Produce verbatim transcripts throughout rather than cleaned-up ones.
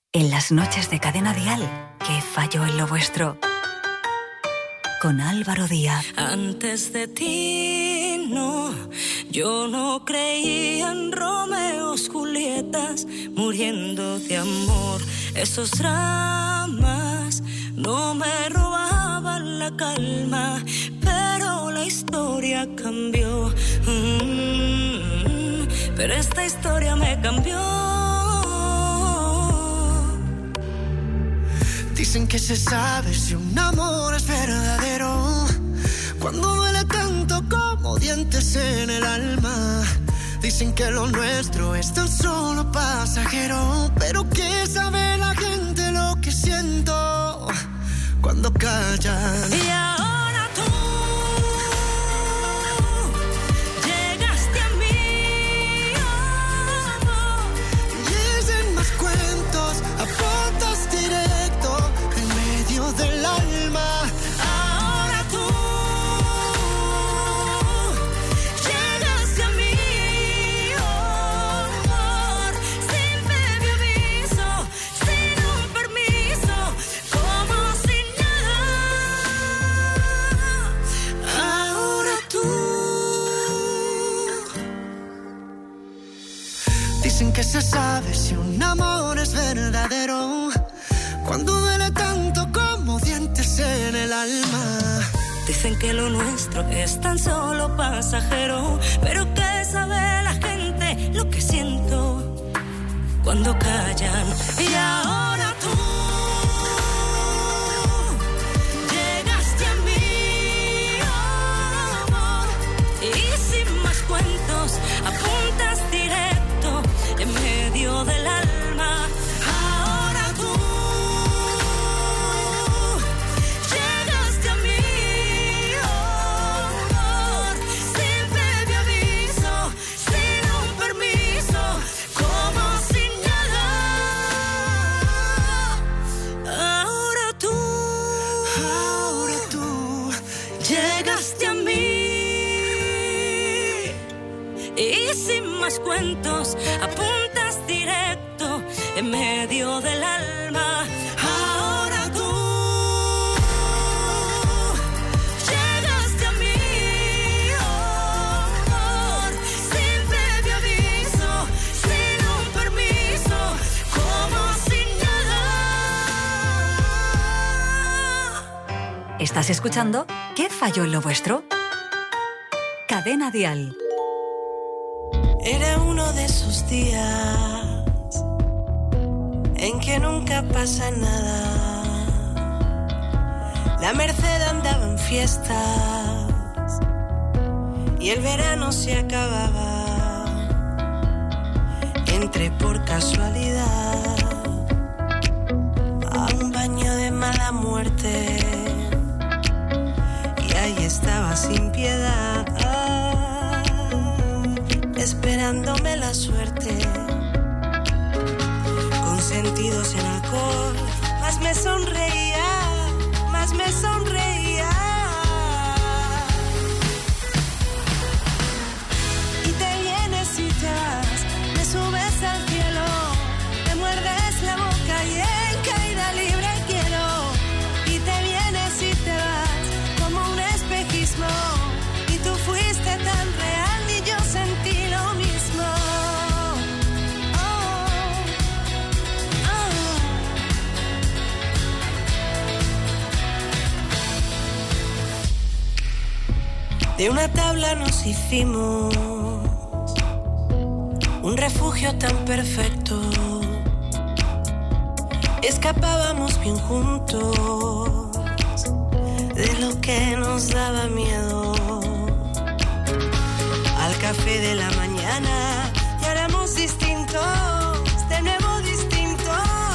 En las noches de Cadena Dial, ¿qué falló en lo vuestro? Con Álvaro Díaz. Antes de ti, no, yo no creía en Romeos, Julietas, muriendo de amor. Esos dramas no me robaban la calma, pero la historia cambió. Mm, pero esta historia me cambió. Dicen que se sabe si un amor es verdadero cuando duele tanto como dientes en el alma. Dicen que lo nuestro es tan solo pasajero, pero ¿qué sabe la gente lo que siento cuando callan? Y ahora tú llegaste a mí, oh, y dicen más cuentos, apuntas directo en medio del alma. ahora tú llegaste a mí, oh, amor, sin previo aviso, sin un permiso, como sin nada. Ahora tú. Dicen que se sabe si un amor es verdadero cuando duele tanto como dientes en el alma. Dicen que lo nuestro es tan solo pasajero, pero ¿qué sabe la gente lo que siento cuando callan? Y ahora tú llegaste a mí, oh, amor, y sin más cuentos apuntas directo en medio del alma. Ahora tú llegaste a mí, oh, amor, sin previo aviso, sin un permiso, como sin nada. Ahora tú, Ahora tú llegaste a mí, y sin más cuentos apuntas directo en medio del alma. Ahora tú llegaste a mí, oh, amor, sin previo aviso, sin un permiso, como sin nada. ¿Estás escuchando? ¿Qué falló en lo vuestro? Cadena Dial. Era uno de esos días en que nunca pasa nada. La Merced andaba en fiestas y el verano se acababa. Entré por casualidad a un baño de mala muerte y ahí estaba sin piedad, esperándome la suerte, con sentidos en alcohol. Más me sonreía, más me sonreía. Y te vienes y te vas, me subes al cielo, me muerdes la boca y en caída libre quiero. Y te vienes y te vas, como un espejismo, y tú fuiste tan real y yo sentí lo mismo. Oh, oh. De una tabla nos hicimos un refugio tan perfecto. Escapábamos bien juntos de lo que nos daba miedo. Al café de la mañana y éramos distintos, de nuevo distintos.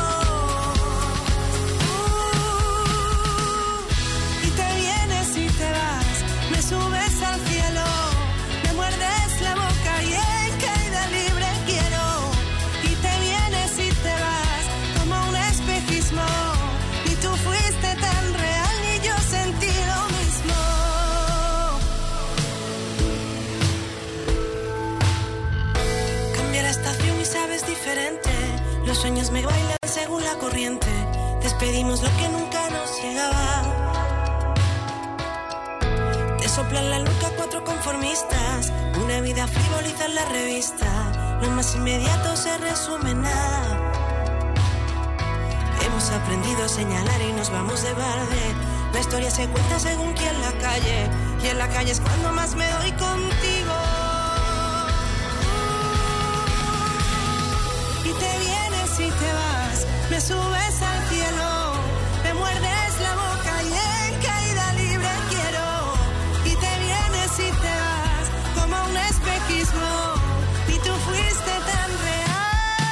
Uh, y te vienes y te vas, me subes al cielo, me muerdes la boca y en caída libre quiero. Y te vienes y te vas, como un espejismo, ni tú fuiste tan real ni yo sentí lo mismo. Cambia la estación y sabes según la corriente, despedimos lo que nunca nos llegaba. Te soplan la nuca cuatro conformistas, una vida frivoliza en la revista, lo más inmediato se resume en nada. Hemos aprendido a señalar y nos vamos de balde, la historia se cuenta según quien la calle, y en la calle es cuando más me doy contigo. Y te vienes y te vas, me subes al cielo, me muerdes la boca y en caída libre quiero. Y te vienes y te vas, como un espejismo, y tú fuiste tan real.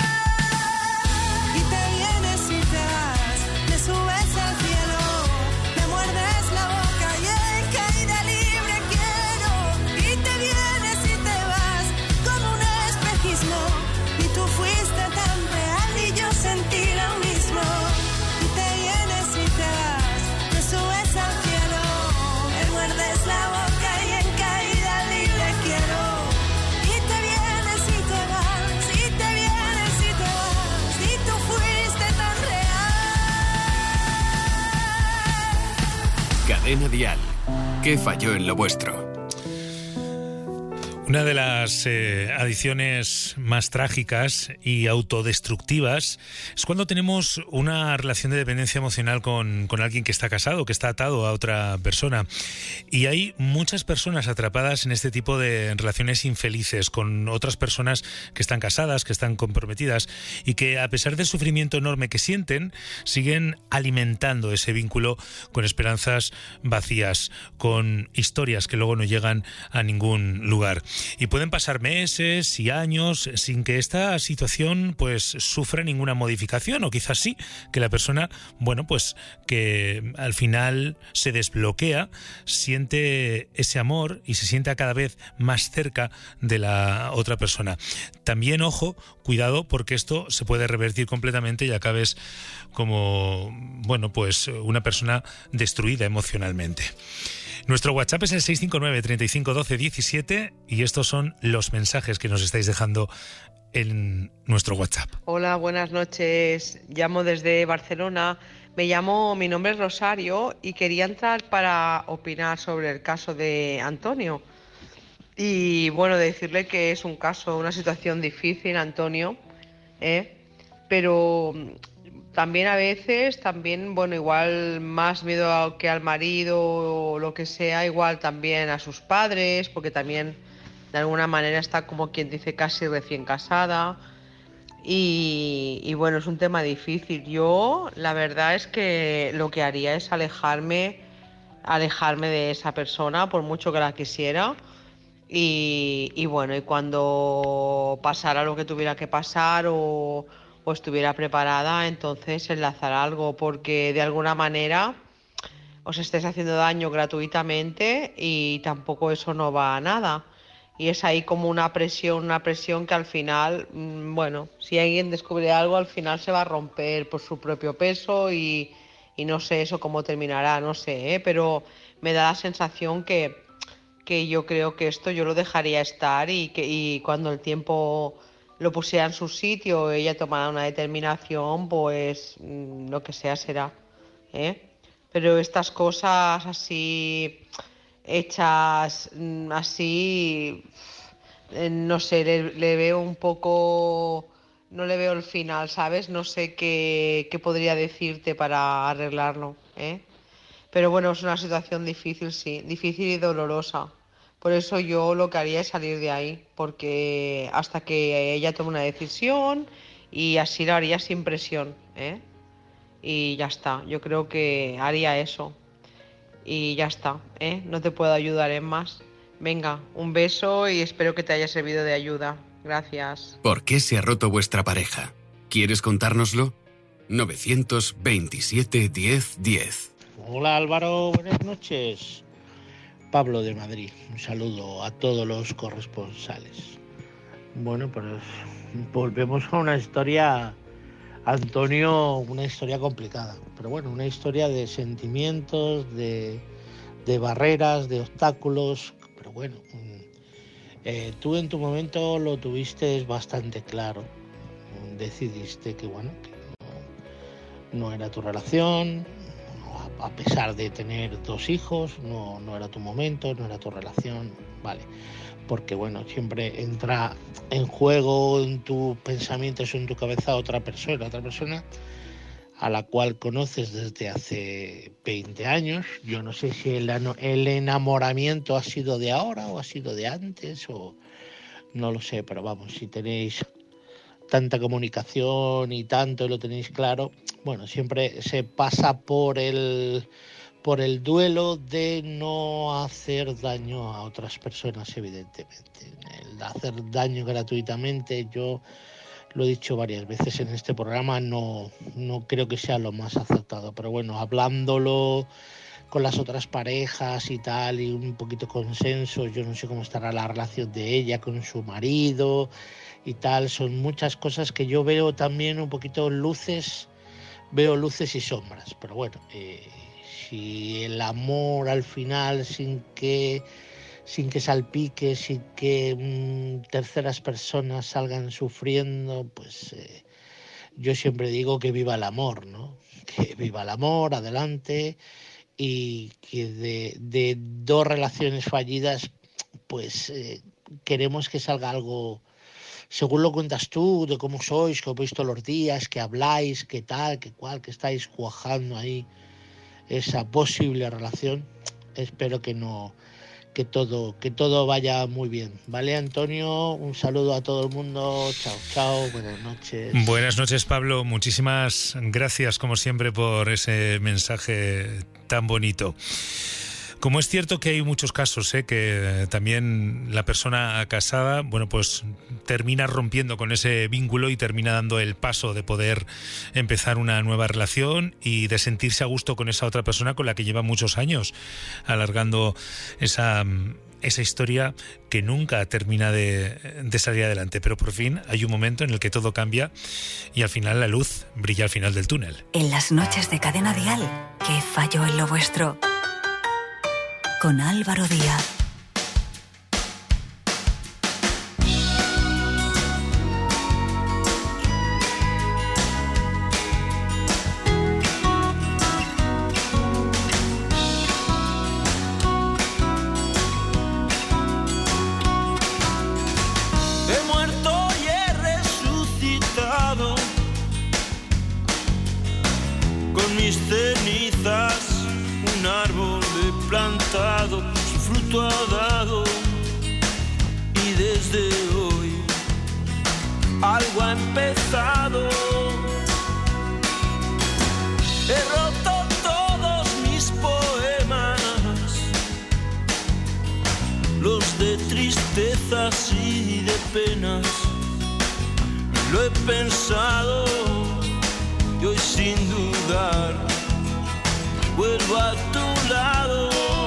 Y te vienes y te vas, me subes al cielo, me muerdes la boca y en caída libre quiero. Y te vienes y te vas, como un espejismo, y tú fuiste tan real y yo sentí lo mismo. Y te vienes y te vas, me subes al cielo, me muerdes la boca y en caída libre quiero. Y te vienes y te vas, y te vienes y te vas, y tú fuiste tan real. Cadena Dial. ¿Qué falló en lo vuestro? Una de las eh, adicciones más trágicas y autodestructivas es cuando tenemos una relación de dependencia emocional con, con alguien que está casado, que está atado a otra persona. Y hay muchas personas atrapadas en este tipo de relaciones infelices con otras personas que están casadas, que están comprometidas y que, a pesar del sufrimiento enorme que sienten, siguen alimentando ese vínculo con esperanzas vacías, con historias que luego no llegan a ningún lugar. Y pueden pasar meses y años sin que esta situación pues sufra ninguna modificación, o quizás sí, que la persona, bueno, pues que al final se desbloquea, siente ese amor y se sienta cada vez más cerca de la otra persona. También, ojo, cuidado, porque esto se puede revertir completamente y acabes como, bueno, pues una persona destruida emocionalmente. Nuestro WhatsApp es el seis cinco nueve, treinta y cinco, doce, diecisiete y estos son los mensajes que nos estáis dejando en nuestro WhatsApp. Hola, buenas noches. Llamo desde Barcelona. Me llamo, mi nombre es Rosario y quería entrar para opinar sobre el caso de Antonio. Y bueno, decirle que es un caso, una situación difícil, Antonio, ¿eh? Pero también a veces, también, bueno, igual más miedo a, que al marido o lo que sea, igual también a sus padres, porque también de alguna manera está como quien dice casi recién casada. Y, y bueno, es un tema difícil. Yo la verdad es que lo que haría es alejarme, alejarme de esa persona por mucho que la quisiera. Y, y bueno, y cuando pasara lo que tuviera que pasar o... o estuviera preparada, entonces enlazar algo, porque de alguna manera os estáis haciendo daño gratuitamente y tampoco eso no va a nada. Y es ahí como una presión, una presión que al final, bueno, si alguien descubre algo, al final se va a romper por su propio peso y, y no sé eso cómo terminará, no sé, ¿eh? Pero me da la sensación que, que yo creo que esto yo lo dejaría estar y, que, y cuando el tiempo lo pusiera en su sitio, ella tomará una determinación, pues lo que sea será, ¿eh? Pero estas cosas así, hechas así, no sé, le, le veo un poco, no le veo el final, ¿sabes? No sé qué, qué podría decirte para arreglarlo, ¿eh? Pero bueno, es una situación difícil, sí, difícil y dolorosa. Por eso yo lo que haría es salir de ahí, porque hasta que ella tome una decisión y así lo haría sin presión, ¿eh? Y ya está, yo creo que haría eso y ya está, ¿eh? No te puedo ayudar en más. Venga, un beso y espero que te haya servido de ayuda. Gracias. ¿Por qué se ha roto vuestra pareja? ¿Quieres contárnoslo? novecientos veintisiete, diez, diez. Hola Álvaro, buenas noches. Pablo de Madrid, un saludo a todos los corresponsales. Bueno, pues volvemos a una historia, Antonio, una historia complicada, pero bueno, una historia de sentimientos, de, de barreras, de obstáculos, pero bueno, eh, tú en tu momento lo tuviste bastante claro, decidiste que bueno, que no era tu relación, a pesar de tener dos hijos, no, no era tu momento, no era tu relación, vale. Porque bueno, siempre entra en juego en tus pensamientos o en tu cabeza otra persona, otra persona a la cual conoces desde hace veinte años. Yo no sé si el, el enamoramiento ha sido de ahora o ha sido de antes, o no lo sé, pero vamos, si tenéis tanta comunicación y tanto y lo tenéis claro, bueno, siempre se pasa por el, por el duelo de no hacer daño a otras personas, evidentemente. El hacer daño gratuitamente, yo lo he dicho varias veces en este programa, no, no creo que sea lo más acertado, pero bueno, hablándolo con las otras parejas y tal, y un poquito consenso, yo no sé cómo estará la relación de ella con su marido y tal, son muchas cosas que yo veo también un poquito luces, veo luces y sombras, pero bueno, eh, si el amor al final, sin que sin que salpique, sin que mmm, terceras personas salgan sufriendo, pues eh, yo siempre digo que viva el amor, ¿no? Que viva el amor, adelante, y que de, de dos relaciones fallidas, pues eh, queremos que salga algo, según lo cuentas tú, de cómo sois, que os veis todos los días, que habláis, que tal, que cual, que estáis cuajando ahí esa posible relación. Espero que no, que todo, que todo vaya muy bien. ¿Vale, Antonio? Un saludo a todo el mundo. Chao, chao. Buenas noches. Buenas noches, Pablo. Muchísimas gracias, como siempre, por ese mensaje tan bonito. Como es cierto que hay muchos casos, ¿eh? que también la persona casada, bueno, pues termina rompiendo con ese vínculo y termina dando el paso de poder empezar una nueva relación y de sentirse a gusto con esa otra persona con la que lleva muchos años, alargando esa, esa historia que nunca termina de, de salir adelante. Pero por fin hay un momento en el que todo cambia y al final la luz brilla al final del túnel. En las noches de Cadena Dial, ¿qué falló en lo vuestro? Con Álvaro Díaz. He muerto y he resucitado con mis cenizas, un árbol plantado, su fruto ha dado, y desde hoy algo ha empezado. He roto todos mis poemas, los de tristezas y de penas. Lo he pensado y hoy sin dudar vuelvo a tu lado.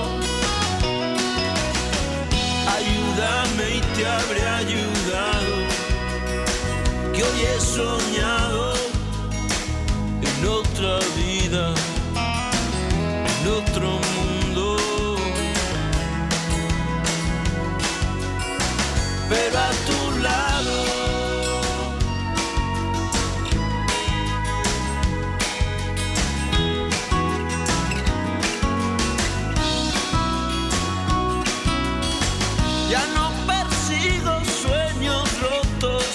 Ayúdame y te habré ayudado, que hoy he soñado en otra vida, en otro mundo. Pero a tu lado. Ya no persigo sueños rotos,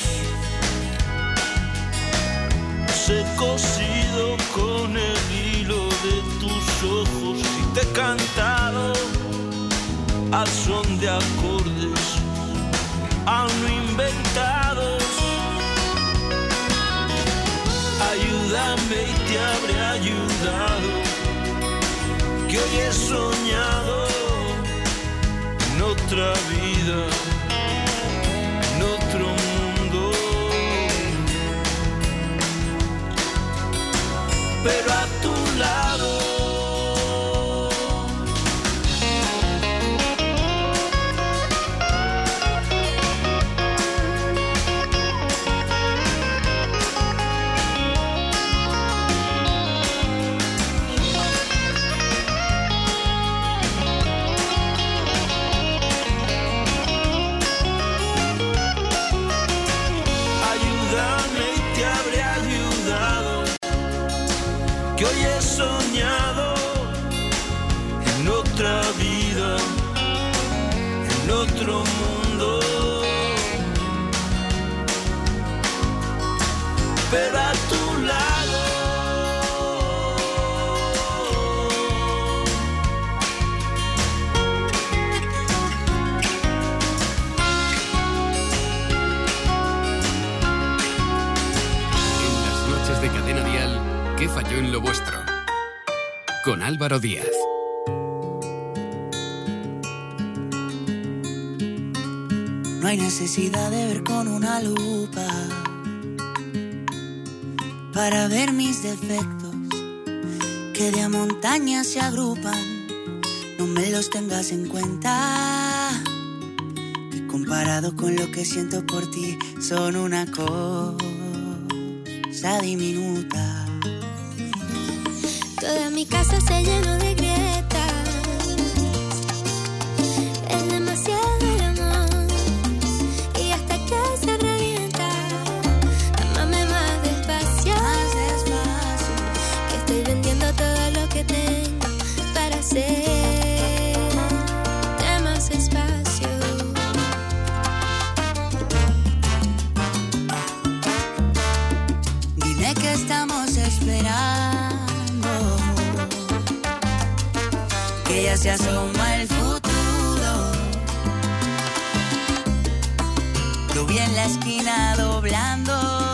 los he cosido con el hilo de tus ojos y te he cantado al son de acordes aún no inventados. Ayúdame y te habré ayudado, que hoy he soñado en otra vida, en otro mundo. Pero a tu lado. que hoy he soñado en otra vida, en otro mundo, pero a tu lado. En las noches de Cadena Dial, ¿qué falló en lo vuestro? Con Álvaro Díaz. No hay necesidad de ver con una lupa para ver mis defectos, que de a montañas se agrupan. No me los tengas en cuenta, que comparado con lo que siento por ti son una cosa diminuta. Toda mi casa se llenó de grietas, es demasiado el amor, y hasta que se revienta, amame más despacio, Más despacio, que estoy vendiendo todo lo que tengo para hacer más espacio. dime que estamos esperando, que ya se asoma el futuro. Lo vi en la esquina doblando.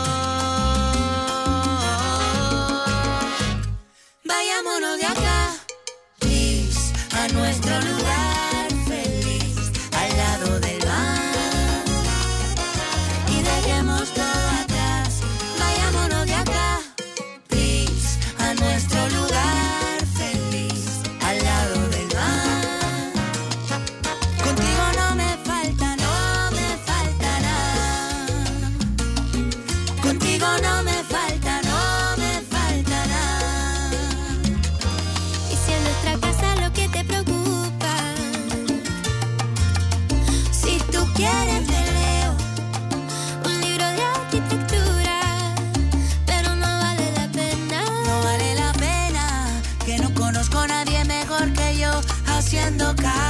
Vayámonos de acá, please, a nuestro lugar feliz, al lado del mar, y dejemos todo atrás. Vayámonos de acá, please, a nuestro lugar feliz, al lado del mar. Contigo no me falta, no me falta nada. Contigo no me falta, no me falta nada. Y si en nuestra casa lo que te preocupa, si tú quieres te leo un libro de arquitectura, pero no vale la pena. No vale la pena, que no conozco a nadie mejor que yo haciendo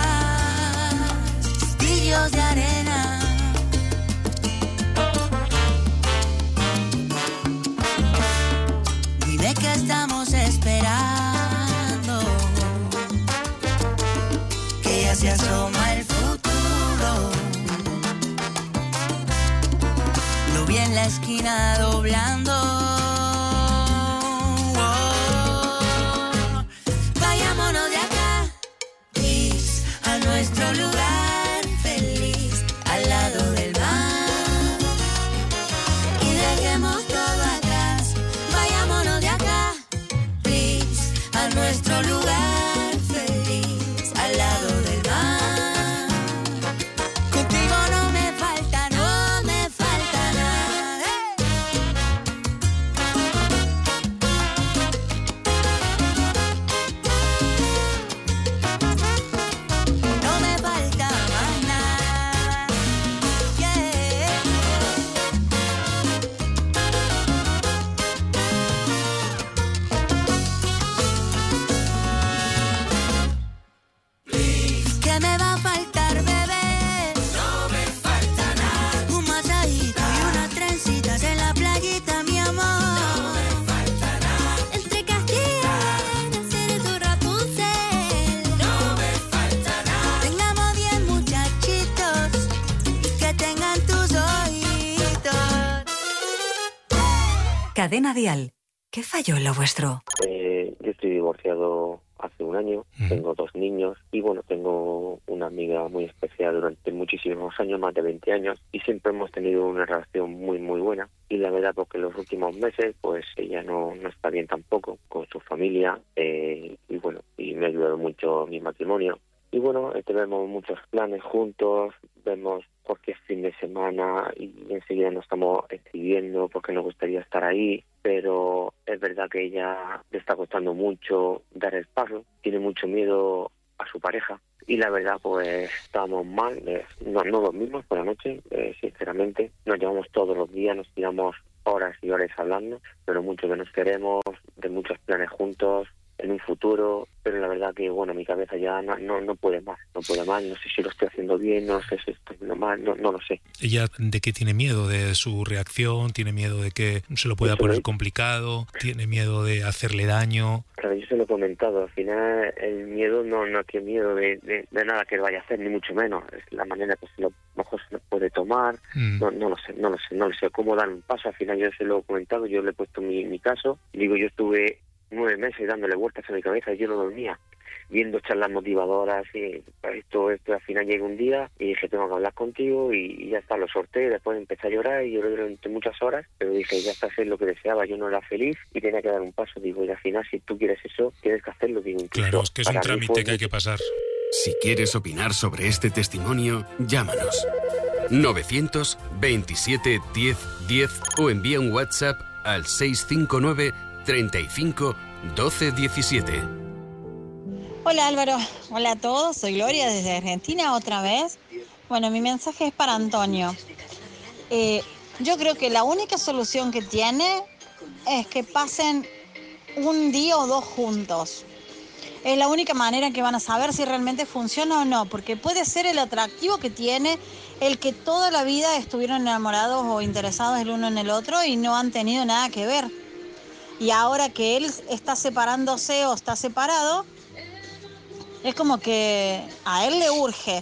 castillos de arena. Dime que estamos esperando, que ya se asoma el futuro. Lo vi en la esquina doblando. Vayámonos de acá, please, a nuestro lugar feliz, al lado del mar, y dejemos todo atrás. Vayámonos de acá, please, a nuestro lugar feliz, al lado del mar. Contigo no me falta, no me falta nada. No me falta más nada. Yeah. ¿Qué me va a faltar, bebé? No me falta nada. Un masajito y unas trencitas en la playita, mi amor. No me falta nada. Entre Castilla, ser tu Rapunzel. No me falta nada. Tengamos diez muchachitos y que tengan tus ojitos. Cadena Dial, ¿qué falló en lo vuestro? Eh, yo estoy divorciado hace un año, Ujú. tengo dos niños y bueno, tengo una amiga muy especial durante muchísimos años, más de veinte años, y siempre hemos tenido una relación muy muy buena. Y la verdad, porque en los últimos meses pues ella no, no está bien tampoco con su familia, eh, y bueno, y me ha ayudado mucho mi matrimonio. Y bueno, eh, tenemos muchos planes juntos, vemos cualquier fin de semana y enseguida nos estamos escribiendo porque nos gustaría estar ahí, pero es verdad que ella le está costando mucho dar el paso, tiene mucho miedo a su pareja y la verdad pues estamos mal, eh, no, no dormimos por la noche, eh, sinceramente, nos llevamos todos los días, nos tiramos horas y horas hablando, pero mucho que nos queremos, de muchos planes juntos, en un futuro, pero la verdad que, bueno, mi cabeza ya no, no, no puede más, no puede más, no sé si lo estoy haciendo bien, no sé si estoy haciendo mal, no, no lo sé. ¿Ella de qué tiene miedo? ¿De su reacción? ¿Tiene miedo de que se lo pueda Eso poner es. complicado? ¿Tiene miedo de hacerle daño? Claro, yo se lo he comentado, al final el miedo no, no tiene miedo de, de, de nada que vaya a hacer, ni mucho menos, es la manera que se lo mejor se lo puede tomar, Mm. no, no lo sé, no lo sé, no lo sé cómo dar un paso, al final yo se lo he comentado, yo le he puesto mi, mi caso, y digo, yo estuve nueve meses dándole vueltas a mi cabeza y yo no dormía, viendo charlas motivadoras y esto, esto, al final llega un día y dije, tengo que hablar contigo y, y ya está, lo sorteé, después empecé a llorar y lloré durante muchas horas, pero dije, ya está, es lo que deseaba, yo no era feliz y tenía que dar un paso, digo, y al final si tú quieres eso, tienes que hacerlo, digo, incluso Claro, es que es un para mí trámite fue que hay que pasar. Si quieres opinar sobre este testimonio, llámanos. novecientos veintisiete diez diez o envía un WhatsApp al seis cinco nueve treinta y cinco doce diecisiete. Hola Álvaro, hola a todos, soy Gloria desde Argentina otra vez. Bueno, mi mensaje es para Antonio. Eh, yo creo que la única solución que tiene es que pasen un día o dos juntos. Es la única manera en que van a saber si realmente funciona o no, porque puede ser el atractivo que tiene el que toda la vida estuvieron enamorados o interesados el uno en el otro y no han tenido nada que ver. Y ahora que él está separándose o está separado, es como que a él le urge.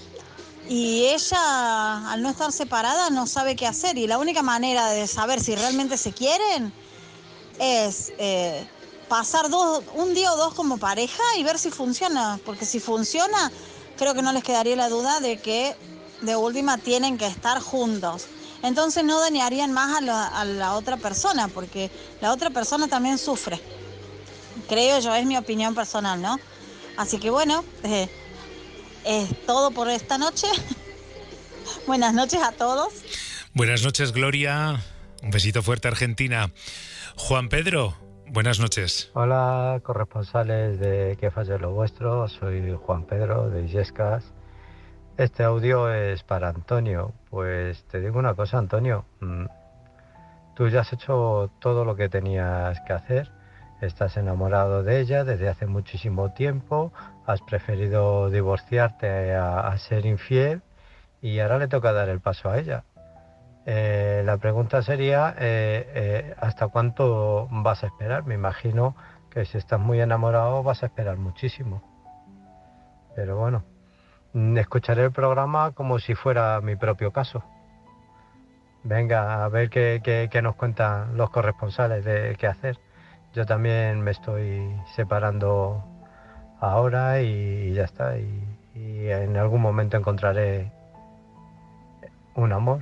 Y ella, al no estar separada, no sabe qué hacer. Y la única manera de saber si realmente se quieren es eh, pasar dos, un día o dos como pareja y ver si funciona. Porque si funciona, creo que no les quedaría la duda de que de última tienen que estar juntos. Entonces no dañarían más a la, a la otra persona, porque la otra persona también sufre. Creo yo, es mi opinión personal, ¿no? Así que bueno, eh, es todo por esta noche. Buenas noches a todos. Buenas noches, Gloria. Un besito fuerte, Argentina. Juan Pedro, buenas noches. Hola, corresponsales de Que Falle Lo Vuestro. Soy Juan Pedro de Illescas. Este audio es para Antonio. Pues te digo una cosa, Antonio. Tú ya has hecho todo lo que tenías que hacer. Estás enamorado de ella desde hace muchísimo tiempo. Has preferido divorciarte a, a ser infiel. Y ahora le toca dar el paso a ella. Eh, la pregunta sería, eh, eh, ¿hasta cuánto vas a esperar? Me imagino que si estás muy enamorado vas a esperar muchísimo. Pero bueno. Escucharé el programa como si fuera mi propio caso. Venga, a ver qué, qué, qué nos cuentan los corresponsales de qué hacer. Yo también me estoy separando ahora y, y ya está. Y, y en algún momento encontraré un amor.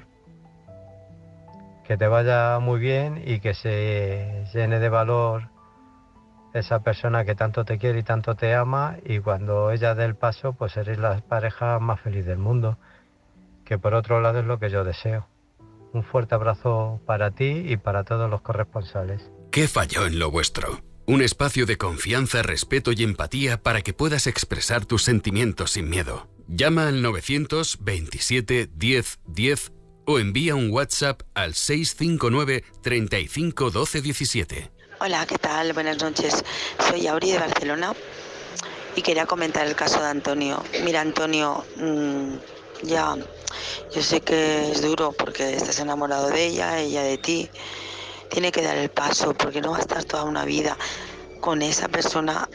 Que te vaya muy bien y que se llene de valor esa persona que tanto te quiere y tanto te ama, y cuando ella dé el paso, pues eres la pareja más feliz del mundo, que por otro lado es lo que yo deseo. Un fuerte abrazo para ti y para todos los corresponsales. ¿Qué falló en lo vuestro? Un espacio de confianza, respeto y empatía para que puedas expresar tus sentimientos sin miedo. Llama al novecientos veintisiete diez diez o envía un WhatsApp al seis cinco nueve treinta y cinco doce diecisiete. Hola, ¿qué tal? Buenas noches. Soy Auri de Barcelona y quería comentar el caso de Antonio. Mira, Antonio, mmm, ya, yo sé que es duro porque estás enamorado de ella, ella de ti. Tiene que dar el paso porque no va a estar toda una vida con esa persona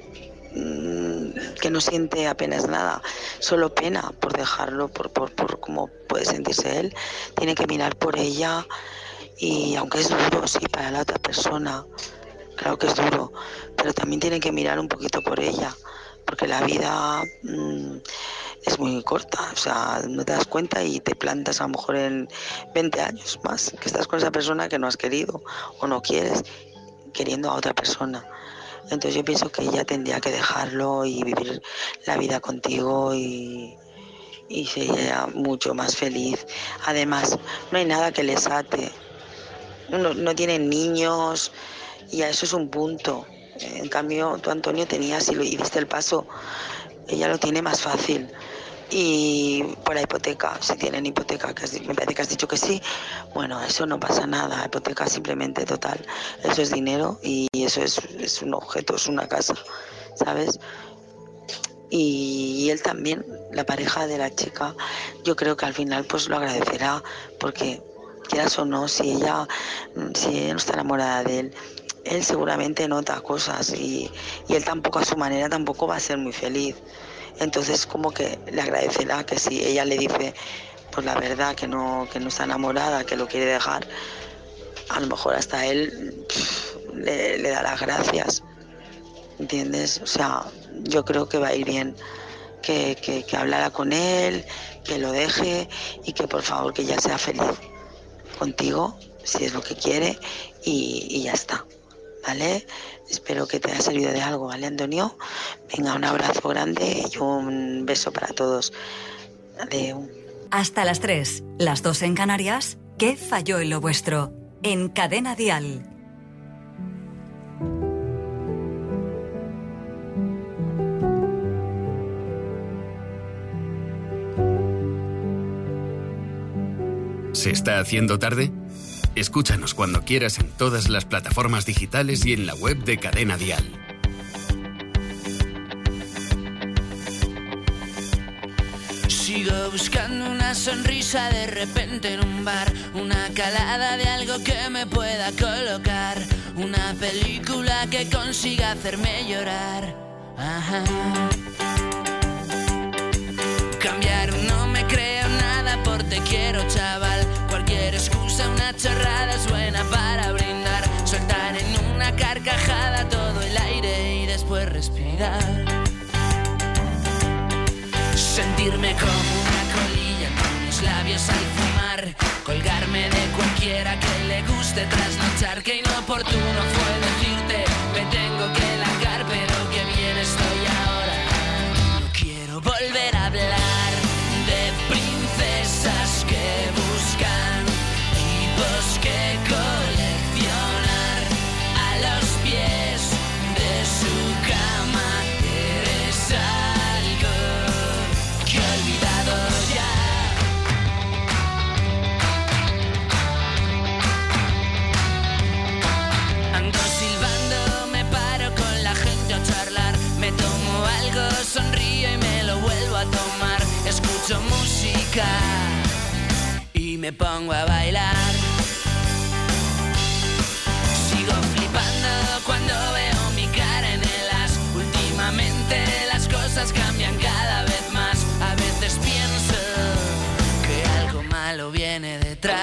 mmm, que no siente apenas nada, solo pena por dejarlo, por, por, por cómo puede sentirse él. Tiene que mirar por ella. Y aunque es duro, sí, para la otra persona, claro que es duro, pero también tienen que mirar un poquito por ella, porque la vida mmm, es muy corta, o sea, no te das cuenta y te plantas a lo mejor en veinte años más, que estás con esa persona que no has querido o no quieres, queriendo a otra persona. Entonces yo pienso que ella tendría que dejarlo y vivir la vida contigo y... y sería mucho más feliz. Además, no hay nada que les ate. No, no tienen niños y a eso es un punto. En cambio, tú, Antonio, tenías y, lo, y diste el paso. Ella lo tiene más fácil. y por la hipoteca, si tienen hipoteca, que has, me parece que has dicho que sí, bueno, eso no pasa nada, hipoteca simplemente total, eso es dinero y eso es, es un objeto, es una casa, ¿sabes? Y, y él también, la pareja de la chica, yo creo que al final pues lo agradecerá, porque quieras o no, si ella, si ella no está enamorada de él, él seguramente nota cosas y, y él tampoco a su manera tampoco va a ser muy feliz. Entonces como que le agradecerá que si ella le dice pues la verdad, que no, que no está enamorada, que lo quiere dejar, a lo mejor hasta él pff, le, le da las gracias, ¿entiendes? O sea, yo creo que va a ir bien que, que, que hablara con él, que lo deje y que por favor que ella sea feliz contigo, si es lo que quiere, y, y ya está, ¿vale? Espero que te haya servido de algo, ¿vale, Antonio? Venga, un abrazo grande y un beso para todos. Adeu. Hasta las tres, las dos en Canarias. ¿Qué falló en lo vuestro? En Cadena Dial. ¿Se está haciendo tarde? Escúchanos cuando quieras en todas las plataformas digitales y en la web de Cadena Dial. Sigo buscando una sonrisa de repente en un bar, una calada de algo que me pueda colocar, una película que consiga hacerme llorar. Ajá. Cambiar no me creo nada por te quiero, chaval. Cualquier excusa, una chorrada es buena para brindar. Soltar en una carcajada todo el aire y después respirar. Sentirme como una colilla con los labios al fumar. Colgarme de cualquiera que le guste trasnochar. Que inoportuno fue decirte me tengo que largar, pero que bien estoy ahora. No quiero volver a hablar de princesas que buscan tipos que coleccionar a los pies de su cama. Eres algo que he olvidado ya. Ando silbando, me paro con la gente a charlar. Me tomo algo, sonrío y me lo vuelvo a tomar. Escucho música y me pongo a bailar. Sigo flipando cuando veo mi cara en el as. Últimamente las cosas cambian cada vez más. A veces pienso que algo malo viene detrás.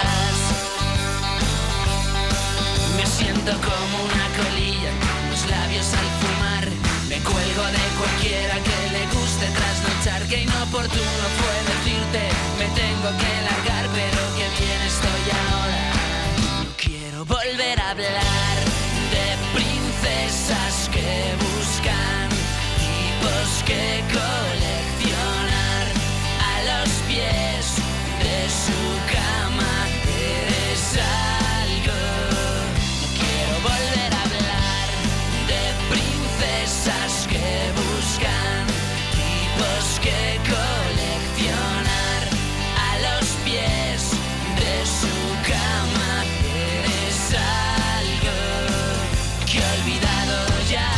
Me siento como una colilla con los labios al fumar. Me cuelgo de cualquiera que le guste trasnochar. Que inoportuno fue decirte me tengo que largar, pero que bien estoy ahora. No quiero volver a hablar de princesas que buscan tipos que coleccionar a los pies de su cama. Eres algo. No quiero volver a hablar de princesas que buscan tipos que coleccionar a los pies de su cama. Eres algo que he olvidado ya.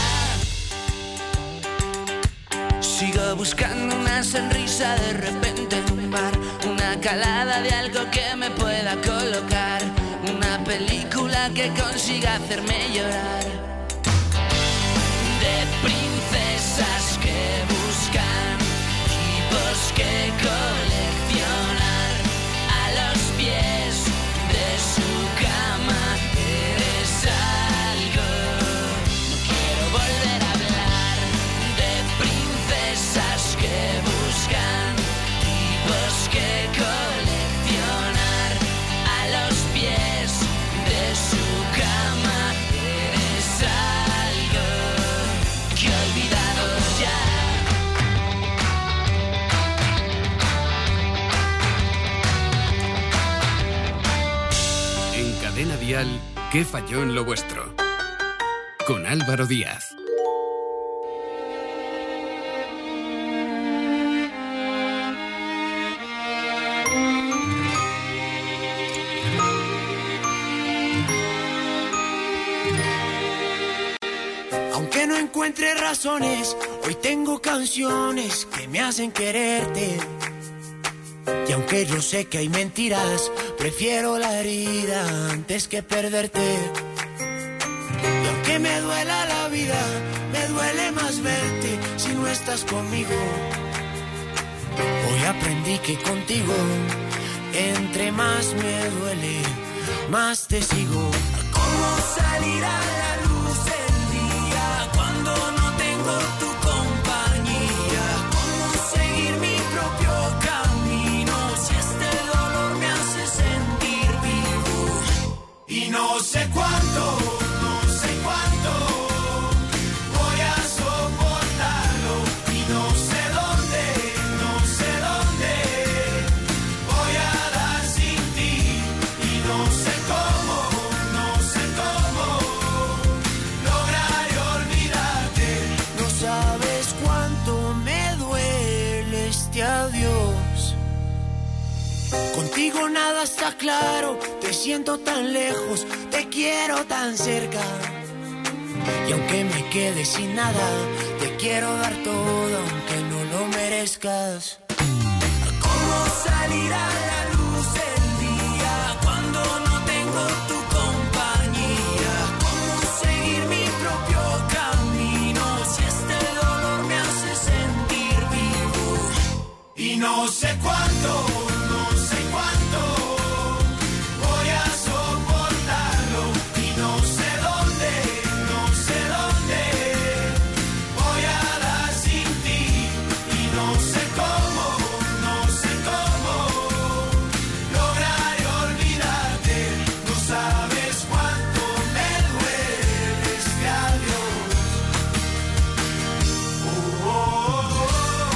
Sigo buscando una sonrisa de repente en un bar, una calada de algo que me pueda colocar, una película que consiga hacerme llorar. De princesas que buscan tipos que coleccionar a los pies de su cama. Eres algo. No quiero volver a hablar de princesas que buscan tipos que coleccionar a los pies de su cama. Eres algo que he olvidado ya. En Cadena Dial, ¿qué falló en lo vuestro? Con Álvaro Díaz. no encuentre razones, hoy tengo canciones que me hacen quererte. Y aunque yo sé que hay mentiras, prefiero la herida antes que perderte. Y aunque me duela la vida, me duele más verte si no estás conmigo. Hoy aprendí que contigo, entre más me duele, más te sigo. ¿Cómo salir a la luz del día cuando no tengo tu compañía? ¿Cómo seguir mi propio camino si este dolor me hace sentir vivo? Y no sé cuánto, no sé cuánto voy a soportarlo. Y no sé dónde, no sé dónde voy a dar sin ti. Y no sé cómo, no sé cómo lograré olvidarte. No sabes cuánto me duele este adiós. Contigo nada está claro, te siento tan lejos, te quiero tan cerca. Y aunque me quede sin nada, te quiero dar todo aunque no lo merezcas. ¿Cómo salir a la luz del día cuando no tengo tu compañía? ¿Cómo seguir mi propio camino si este dolor me hace sentir vivo? Y no sé cuánto, no sé cuánto voy a soportarlo. Y no sé dónde, no sé dónde voy a dar sin ti. Y no sé cómo, no sé cómo lograré olvidarte. No sabes cuánto me duele este adiós. Oh, oh, oh, oh,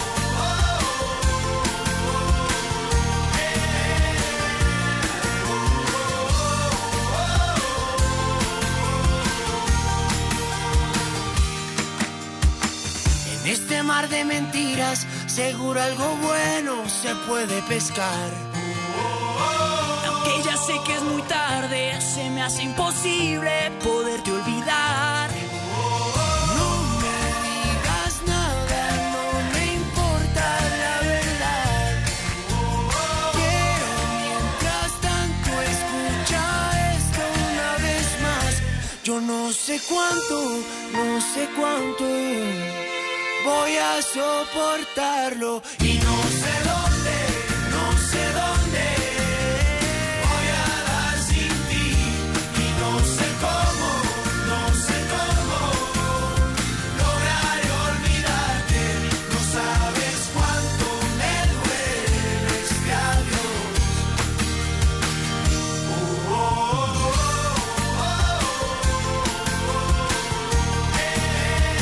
En este mar de mentiras, seguro algo bueno se puede pescar. Aunque ya sé que es muy tarde, se me hace imposible poderte olvidar. No me digas nada, no me importa la verdad. Quiero mientras tanto escucha esto una vez más. Yo no sé cuánto, no sé cuánto voy a soportarlo. Y no sé dónde, no sé dónde voy a dar sin ti. Y no sé cómo, no sé cómo lograré olvidarte. No sabes cuánto me duele este adiós. Oh, oh, oh, oh, oh, eh,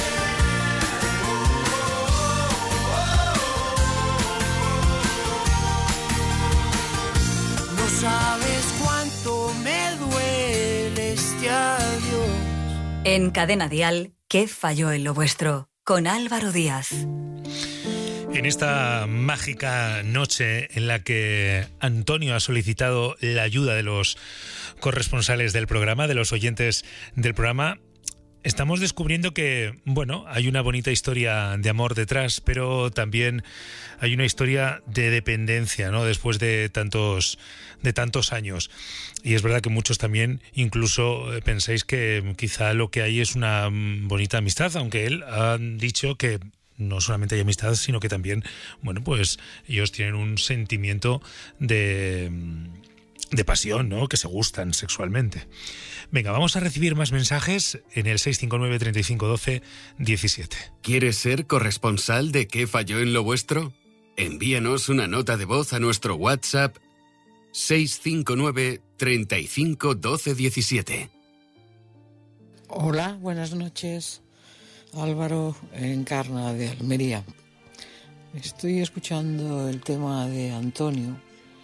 No sabes cuánto me duele este adiós. En Cadena Dial, ¿qué falló en lo vuestro? Con Álvaro Díaz. En esta mágica noche en la que Antonio ha solicitado la ayuda de los corresponsales del programa, de los oyentes del programa, estamos descubriendo que, bueno, hay una bonita historia de amor detrás, pero también hay una historia de dependencia, ¿no? Después de tantos, de tantos años. Y es verdad que muchos también incluso pensáis que quizá lo que hay es una bonita amistad, aunque él ha dicho que no solamente hay amistad, sino que también, bueno, pues ellos tienen un sentimiento de, de pasión, ¿no? Que se gustan sexualmente. Venga, vamos a recibir más mensajes en el seis cinco nueve, treinta y cinco, doce, diecisiete. ¿Quieres ser corresponsal de ¿Qué falló en lo vuestro? Envíanos una nota de voz a nuestro WhatsApp seis cinco nueve, treinta y cinco, doce, diecisiete. Hola, buenas noches. Álvaro Encarna de Almería. Estoy escuchando el tema de Antonio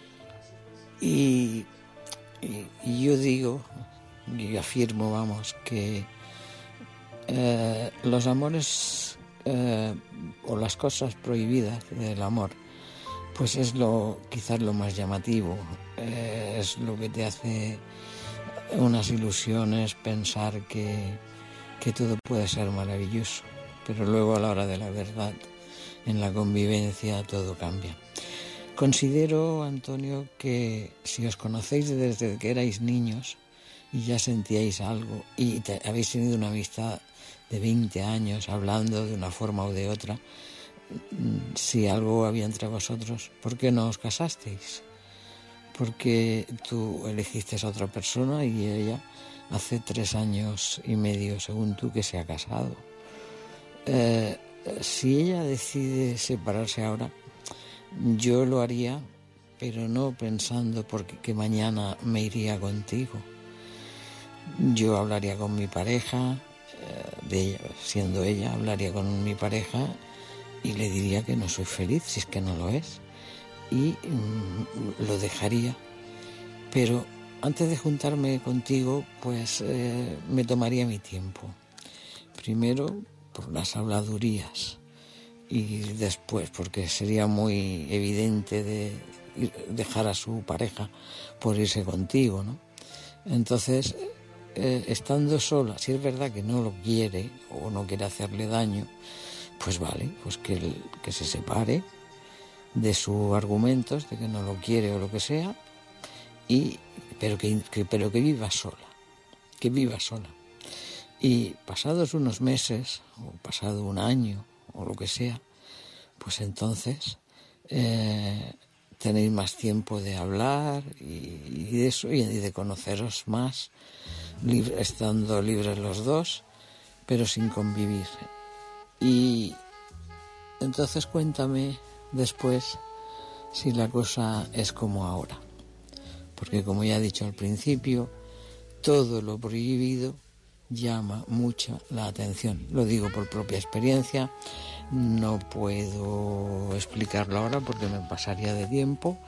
y, y, y yo digo y afirmo, vamos, que eh, los amores eh, o las cosas prohibidas del amor, pues es lo quizás lo más llamativo, eh, es lo que te hace unas ilusiones, pensar que, que todo puede ser maravilloso, pero luego a la hora de la verdad, en la convivencia, todo cambia. Considero, Antonio, que si os conocéis desde que erais niños y ya sentíais algo y te, habéis tenido una amistad de veinte años hablando de una forma o de otra, si algo había entre vosotros, ¿por qué no os casasteis? Porque tú elegiste a otra persona y ella hace tres años y medio, según tú, que se ha casado. Eh, si ella decide separarse ahora, yo lo haría, pero no pensando porque que mañana me iría contigo. Yo hablaría con mi pareja, eh, de ella, siendo ella, hablaría con mi pareja y le diría que no soy feliz, si es que no lo es, y mm, lo dejaría. Pero antes de juntarme contigo, pues eh, me tomaría mi tiempo. Primero por las habladurías y después porque sería muy evidente de ir, dejar a su pareja por irse contigo, ¿no? Entonces, eh, estando sola, si es verdad que no lo quiere o no quiere hacerle daño, pues vale, pues que, que se separe de sus argumentos de que no lo quiere o lo que sea, y pero que, que pero que viva sola, que viva sola. Y pasados unos meses o pasado un año o lo que sea, pues entonces eh, tenéis más tiempo de hablar y, y de eso y de conoceros más, libre, estando libres los dos, pero sin convivir. Y entonces cuéntame después si la cosa es como ahora, porque como ya he dicho al principio, todo lo prohibido llama mucho la atención. Lo digo por propia experiencia, no puedo explicarlo ahora porque me pasaría de tiempo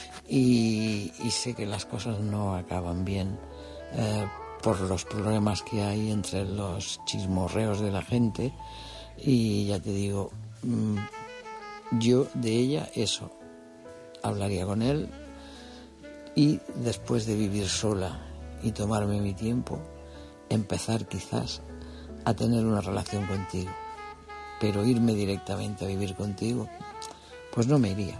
y, y sé que las cosas no acaban bien eh, por los problemas que hay entre los chismorreos de la gente. Y ya te digo, yo de ella eso, hablaría con él y después de vivir sola y tomarme mi tiempo, empezar quizás a tener una relación contigo. Pero irme directamente a vivir contigo, pues no me iría,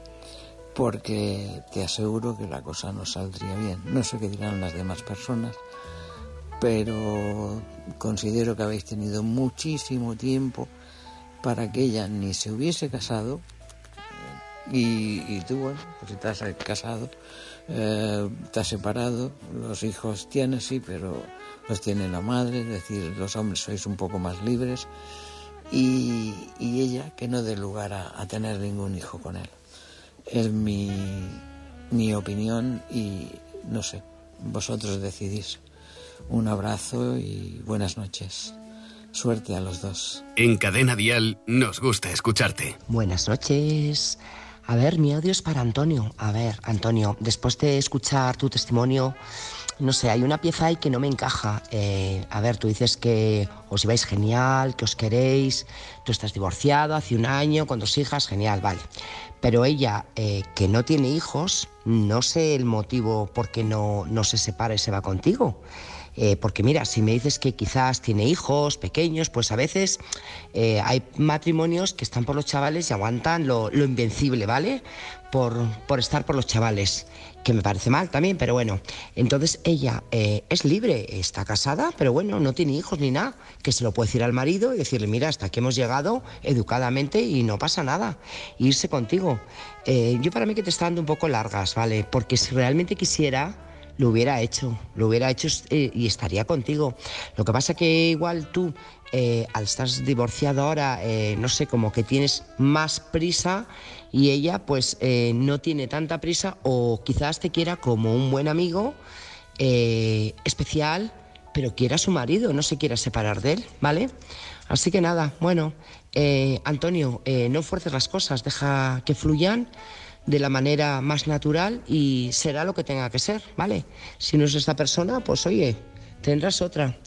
porque te aseguro que la cosa no saldría bien. No sé qué dirán las demás personas, pero considero que habéis tenido muchísimo tiempo para que ella ni se hubiese casado y, y tú, bueno, pues si te has casado, eh, te has separado, los hijos tienes, sí, pero los tiene la madre, es decir, los hombres sois un poco más libres y, y ella que no dé lugar a, a tener ningún hijo con él. Es mi, mi opinión y no sé, vosotros decidís. Un abrazo y buenas noches. Suerte a los dos. En Cadena Dial nos gusta escucharte. Buenas noches. A ver, mi audio es para Antonio. A ver, Antonio, después de escuchar tu testimonio, no sé, hay una pieza ahí que no me encaja. Eh, a ver, tú dices que os ibais genial, que os queréis, tú estás divorciado hace un año, con dos hijas, genial, vale. Pero ella, eh, que no tiene hijos, no sé el motivo por qué no, no se separa y se va contigo. Eh, porque mira, si me dices que quizás tiene hijos pequeños, pues a veces eh, hay matrimonios que están por los chavales y aguantan lo, lo invencible, ¿vale? Por, por estar por los chavales, que me parece mal también, pero bueno. Entonces ella eh, es libre, está casada, pero bueno, no tiene hijos ni nada, que se lo puede decir al marido y decirle, mira, hasta aquí hemos llegado educadamente y no pasa nada, e irse contigo. Eh, yo para mí que te está dando un poco largas, ¿vale? Porque si realmente quisiera, lo hubiera hecho, lo hubiera hecho eh, y estaría contigo. Lo que pasa que igual tú, eh, al estar divorciado ahora, eh, no sé, como que tienes más prisa y ella pues eh, no tiene tanta prisa o quizás te quiera como un buen amigo eh, especial, pero quiera a su marido, no se quiera separar de él, ¿vale? Así que nada, bueno, eh, Antonio, eh, no fuerces las cosas, deja que fluyan de la manera más natural y será lo que tenga que ser, ¿vale? Si no es esta persona, pues oye, tendrás otra.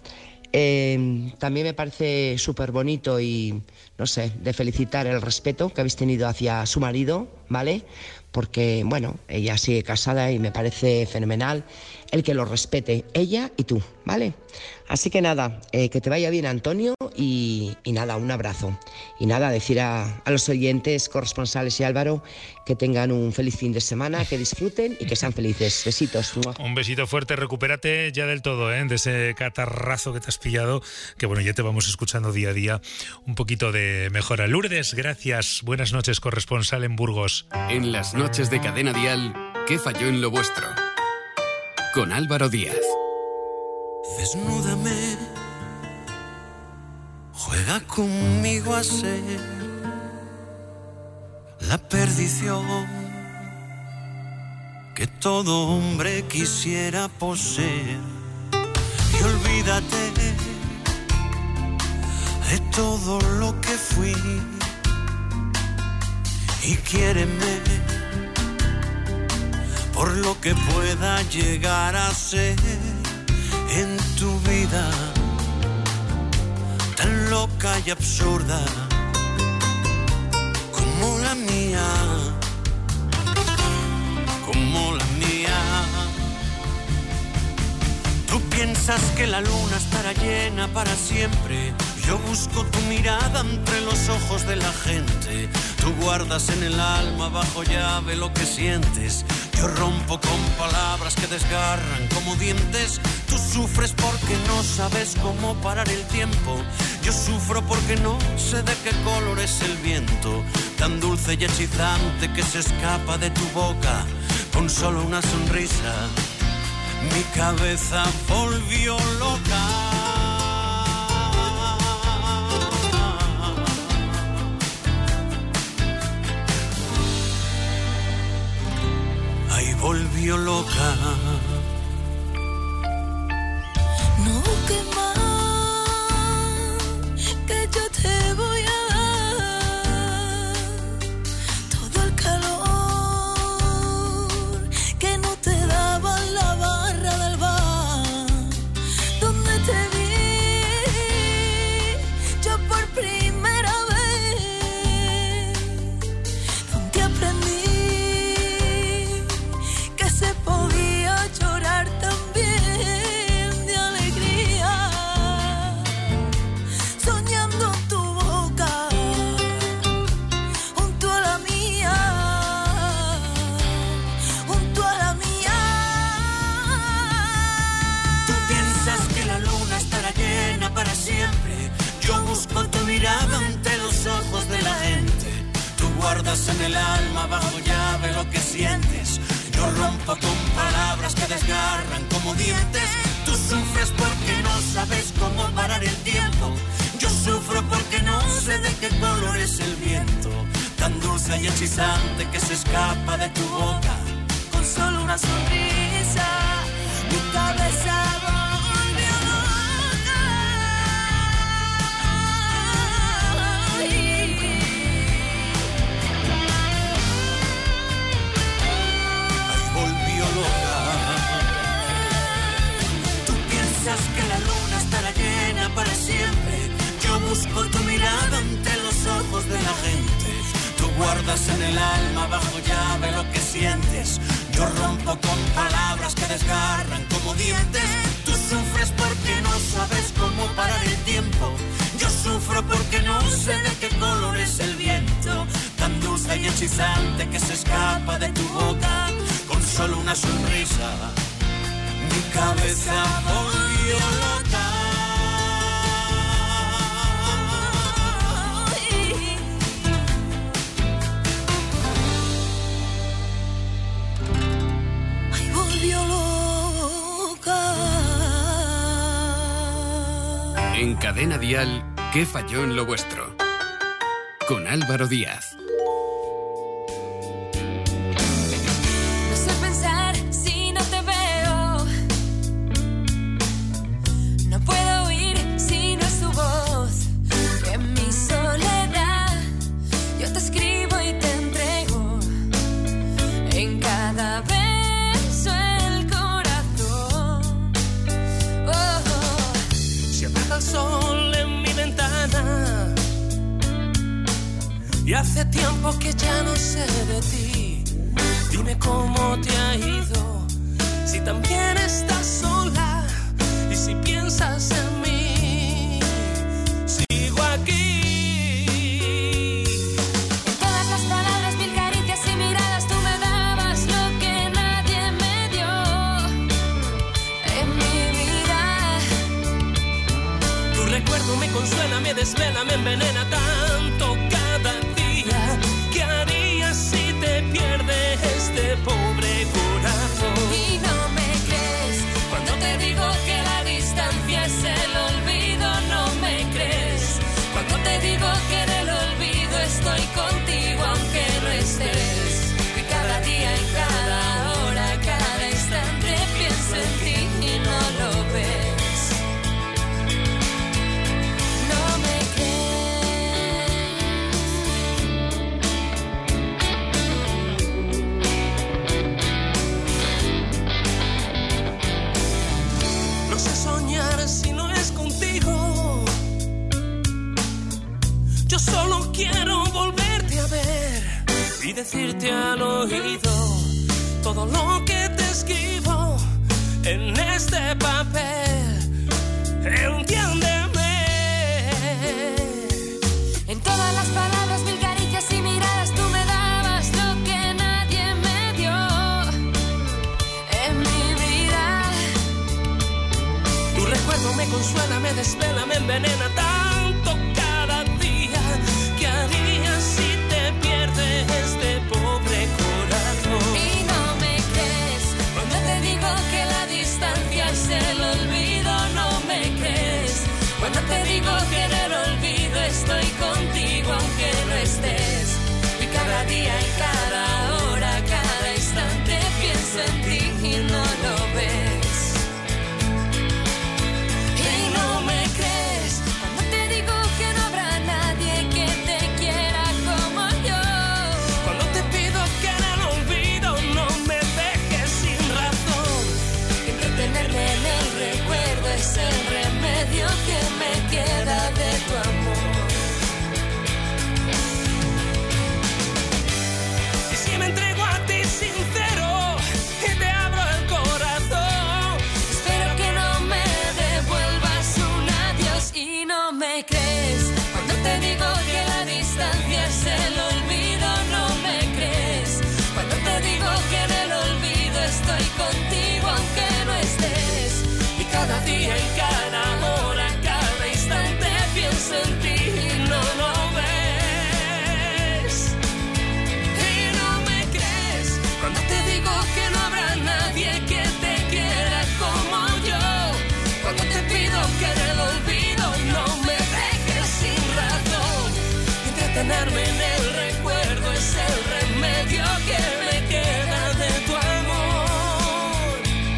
Eh, también me parece súper bonito y, no sé, de felicitar el respeto que habéis tenido hacia su marido, ¿vale? Porque, bueno, ella sigue casada y me parece fenomenal el que lo respete, ella y tú, ¿vale? Así que nada, eh, que te vaya bien, Antonio, y, y nada, un abrazo. Y nada, decir a, a los oyentes, corresponsales y Álvaro, que tengan un feliz fin de semana, que disfruten y que sean felices. Besitos. Un besito fuerte, recupérate ya del todo, ¿eh? De ese catarrazo que te has pillado, que bueno, ya te vamos escuchando día a día un poquito de mejora. Lourdes, gracias. Buenas noches, corresponsal en Burgos. En las noches de Cadena Dial, ¿qué falló en lo vuestro? Con Álvaro Díaz. Desnúdame, juega conmigo a ser la perdición que todo hombre quisiera poseer. Y olvídate de todo lo que fui y quiéreme por lo que pueda llegar a ser en tu vida, tan loca y absurda como la mía, como la mía. Tú piensas que la luna estará llena para siempre. Yo busco tu mirada entre los ojos de la gente. Tú guardas en el alma bajo llave lo que sientes. Yo rompo con palabras que desgarran como dientes. Tú sufres porque no sabes cómo parar el tiempo. Yo sufro porque no sé de qué color es el viento, tan dulce y hechizante que se escapa de tu boca con solo una sonrisa. Mi cabeza volvió loca. Ahí volvió loca. No, que más que yo te voy a dar todo el calor que no te daba la barra del bar donde te vi yo por primera vez, donde aprendí que se podía llorar también de alegría, soñando tu boca junto a la mía, junto a la mía. Tú piensas que la luna estará llena para siempre. Yo busco tu mirada ante los ojos de la gente. Tú guardas en el alma bajo llave lo que sientes. Yo rompo con palabras que desgarran como dientes. Tú sufres porque no sabes cómo parar el tiempo. Yo sufro porque no sé de qué color es el viento, tan dulce y hechizante que se escapa de tu boca Con solo una sonrisa, mi cabeza volvió loca. Ay. volvió loca. Tú piensas que la luna estará llena para siempre. Yo busco tu mirada ante los ojos de la gente. Tú guardas en el alma bajo llave lo que sientes. Yo rompo con palabras que desgarran como dientes. Tú sufres porque no sabes cómo parar el tiempo. Yo sufro porque no sé de qué color es el viento, tan dulce y hechizante que se escapa de tu boca con solo una sonrisa. Mi cabeza volvió loca. Ay, volvió loca. En Cadena Dial, ¿qué falló en lo vuestro? Con Álvaro Díaz. No sé pensar si no te veo. No puedo oír si no es tu voz. En mi soledad yo te escribo y te entrego en cada beso el corazón. Oh, oh. Siempre Y hace tiempo que ya no sé de ti. Dime cómo te ha ido, si también estás sola y si piensas en mí. Sigo aquí. En todas las palabras, mil caricias y miradas, tú me dabas lo que nadie me dio en mi vida. Tu recuerdo me consuela, me desvela, me envenena tanto cada día. ¿Qué harías si te pierdes este pobre corazón? Y no me crees cuando te digo que la distancia es el olvido. No me crees cuando te digo que en el olvido estoy contigo aunque no estés. Y cada día, en cada hora, cada instante pienso en ti y no lo ves. No me No sé soñar si no es contigo. Yo solo quiero volverte a ver y decirte al oído todo lo que te escribo en este papel. Entiéndeme. En todas las palabras, mil caricias y miradas, tú me dabas lo que nadie me dio en mi vida. Tu recuerdo me consuela, me desvela, me envenena tanto cada día. ¿Qué harías si te pierdes este pobre corazón? Y no me crees cuando te digo que la distancia es el olvido. No me crees cuando te digo que en el olvido estoy contigo aunque no estés. Y cada día, en cada hora, cada instante pienso en ti y no lo ves. Y no me crees cuando te digo que no habrá nadie que te quiera como yo. Cuando te pido que en el olvido no me dejes sin razón. Entretenerme en el recuerdo es el remedio que me queda de tu amor. Y si me entrego a ti sincero y te abro el corazón, Espero que no me devuelvas un adiós. Y no me crees cuando te digo que la distancia es el olvido. No me crees cuando te digo que en el olvido estoy contigo aunque no estés. y cada día, en cada hora, cada instante pienso en ti y no lo ves. Y no me crees cuando te digo que no habrá nadie que te quiera como yo. Cuando te pido que en el olvido no me dejes sin razón. Entretenerme en el recuerdo es el remedio que me queda de tu amor.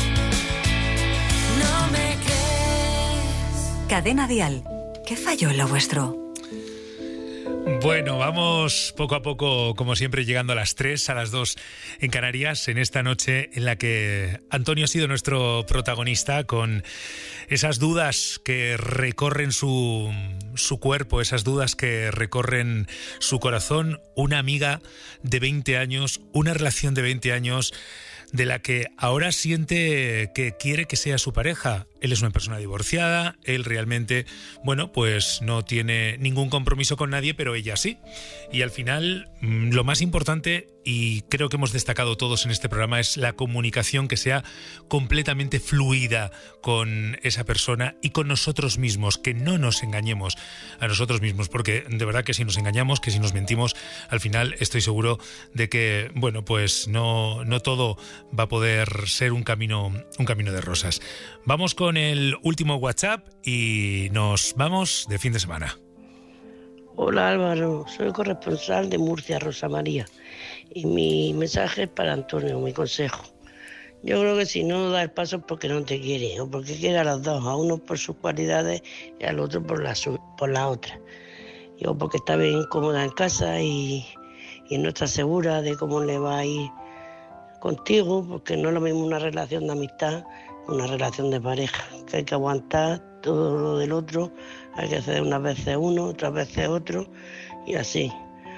No me crees. Cadena Dial. ¿Qué falló en lo vuestro? Bueno, vamos poco a poco, como siempre, llegando a las tres, a las dos en Canarias, en esta noche en la que Antonio ha sido nuestro protagonista con esas dudas que recorren su, su cuerpo, esas dudas que recorren su corazón. Una amiga de veinte años, una relación de veinte años de la que ahora siente que quiere que sea su pareja. Él es una persona divorciada, él realmente, bueno, pues no tiene ningún compromiso con nadie, pero ella sí. Y al final, lo más importante, y creo que hemos destacado todos en este programa, es la comunicación que sea completamente fluida con esa persona y con nosotros mismos, que no nos engañemos a nosotros mismos, porque de verdad que si nos engañamos, que si nos mentimos, al final estoy seguro de que, bueno, pues no, no todo va a poder ser un camino, un camino de rosas. Vamos con el último WhatsApp y nos vamos de fin de semana. Hola Álvaro, soy corresponsal de Murcia, Rosa María, y mi mensaje es para Antonio, mi consejo. Yo creo que si no da el paso es porque no te quiere, o porque quiere a los dos, a uno por sus cualidades y al otro por la, por la otra. Yo porque está bien cómoda en casa y, y no está segura de cómo le va a ir contigo, porque no es lo mismo una relación de amistad que una relación de pareja, que hay que aguantar todo lo del otro, hay que hacer unas veces uno, otras veces otro y así.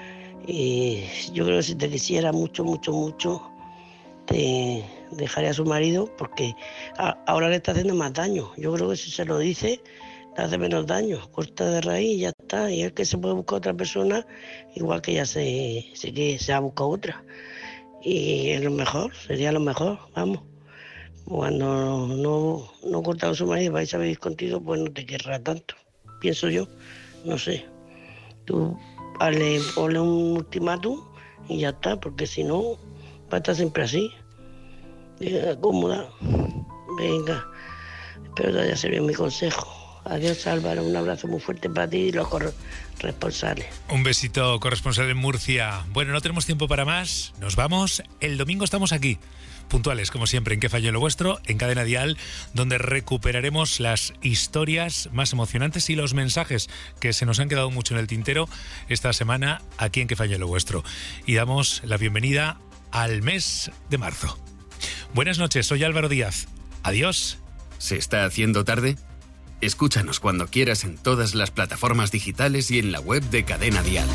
Y yo creo que si te quisiera mucho, mucho, mucho, te dejaría a su marido, porque a, ahora le está haciendo más daño. Yo creo que si se lo dice, le hace menos daño. Corta de raíz y ya está. Y es que se puede buscar otra persona, igual que ella se, se, que se ha buscado otra. Y es lo mejor, sería lo mejor, vamos. Cuando no, no corta con su marido, vais a vivir contigo, pues no te querrá tanto. Pienso yo, no sé. Tú hazle, ponle un ultimátum y ya está, porque si no, va a estar siempre así. Venga, cómoda. Venga, espero que haya servido mi consejo. Adiós, Álvaro, un abrazo muy fuerte para ti y los corresponsales. Un besito, corresponsal en Murcia. Bueno, no tenemos tiempo para más, nos vamos. El domingo estamos aquí, puntuales, como siempre, en ¿Qué falló en lo vuestro? En Cadena Dial, donde recuperaremos las historias más emocionantes y los mensajes que se nos han quedado mucho en el tintero esta semana aquí en ¿Qué falló en lo vuestro? Y damos la bienvenida al mes de marzo. Buenas noches, soy Álvaro Díaz. Adiós. ¿Se está haciendo tarde? Escúchanos cuando quieras en todas las plataformas digitales y en la web de Cadena Dial.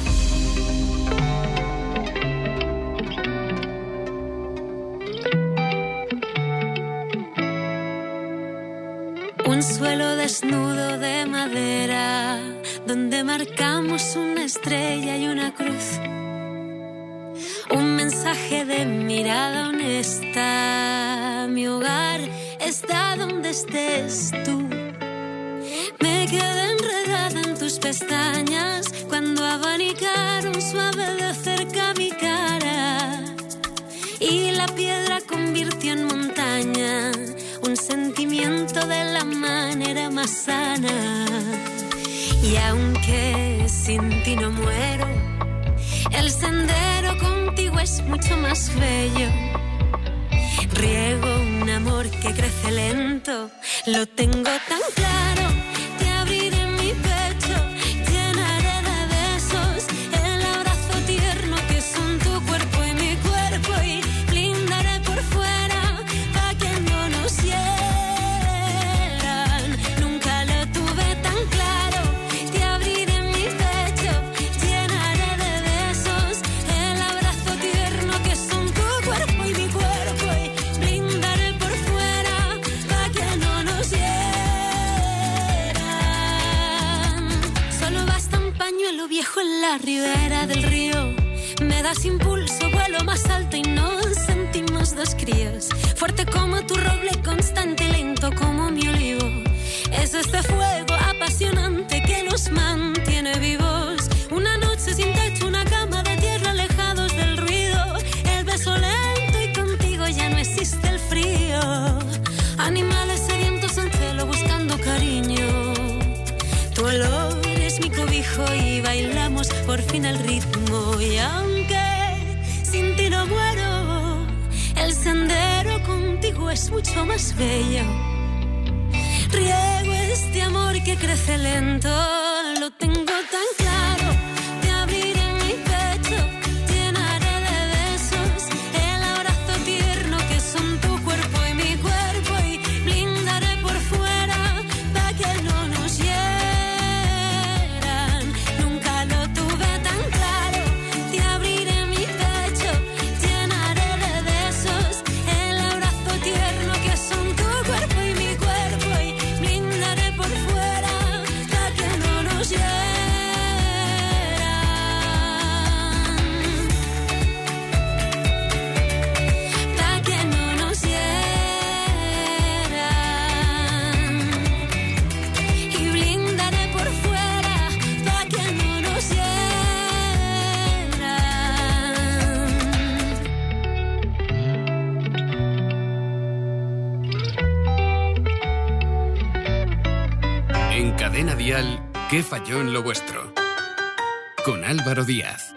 Un suelo desnudo de madera, donde marcamos una estrella y una cruz. Un mensaje de mirada honesta. Mi hogar está donde estés tú. Me quedé enredada en tus pestañas cuando abanicaron suave de cerca mi cara. Y la piedra convirtió en montaña un sentimiento de la manera más sana. Y aunque sin ti no muero, el sendero contigo es mucho más bello. Riego un amor que crece lento, lo tengo tan claro. Te abriré mi pecho, llenaré de besos el abrazo tierno que son tu cuerpo y mi cuerpo, y blindaré por fuera pa' que no nos hieran. Nunca lo tuve tan claro. Te abriré mi pecho, llenaré de besos el abrazo tierno que son tu cuerpo y mi cuerpo, y blindaré por fuera pa' que no nos hieran. Solo basta un pañuelo viejo en la ribera del río. Me das impulso, vuelo más alto y nos sentimos dos críos. Fuerte como tu roble, constante y lento como mi olivo. Es este fuego apasionante que nos mantiene vivos. Una noche sin techo, una cama de tierra, alejados del ruido. El beso lento y contigo ya no existe el frío. Animales sedientos en cielo buscando cariño. Tu olor es mi cobijo y bailamos por fin al ritmo. Y aunque sin ti no muero, el sendero contigo es mucho más bello. Riego este amor que crece lento, lo tengo tan claro. Te abriré mi pecho, llenaré de besos el abrazo tierno que son tu cuerpo y mi cuerpo, y blindaré por fuera pa' que no nos hieran. Nunca lo tuve tan claro. Te abriré mi pecho, llenaré de besos el abrazo tierno que son tu cuerpo y mi cuerpo, y blindaré por fuera pa' que no nos hieran. Pa' que no nos hieran. Y blindaré por fuera pa' que no nos hieran. En Cadena Dial, ¿Qué falló en lo vuestro? Con Álvaro Díaz.